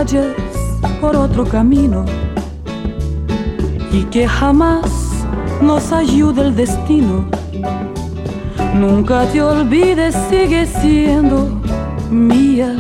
vayas por otro camino y que jamás nos ayude el destino. Nunca te olvides, sigue siendo mía,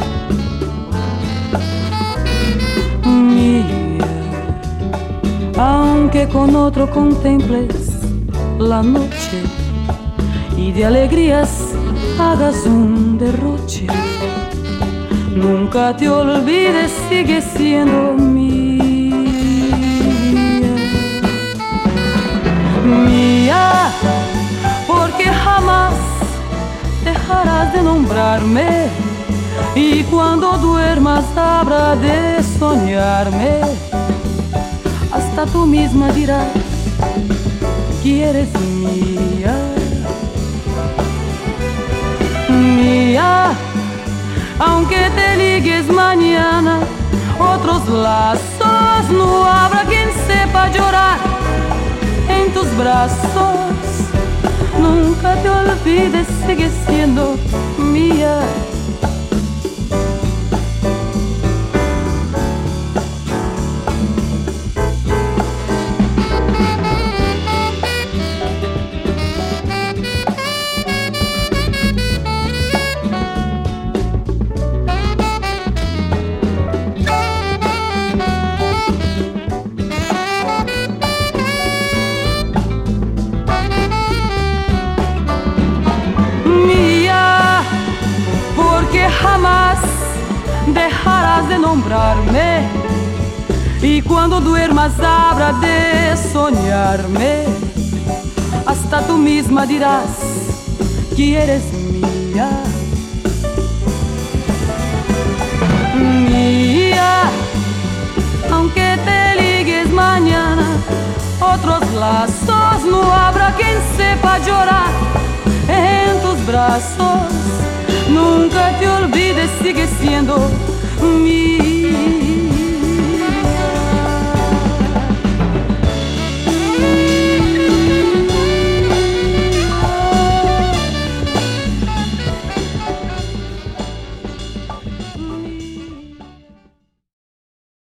mía. Aunque con otro contemples la noche y de alegrías hagas un derroche, nunca te olvides, sigue siendo mía, mía, porque jamás dejarás de nombrarme y cuando duermas habrá de soñarme. Hasta tú misma dirás que eres mía, mía. Aunque te ligues mañana otros lazos, no habrá quien sepa llorar en tus brazos. Nunca te olvides, sigue siendo mía. Jamás dejarás de nombrarme y cuando duermas habrá de soñarme. Hasta tú misma dirás que eres mía, mía. Aunque te ligues mañana otros lazos, no habrá quien sepa llorar en tus brazos. Nunca te olvides, sigue siendo mía.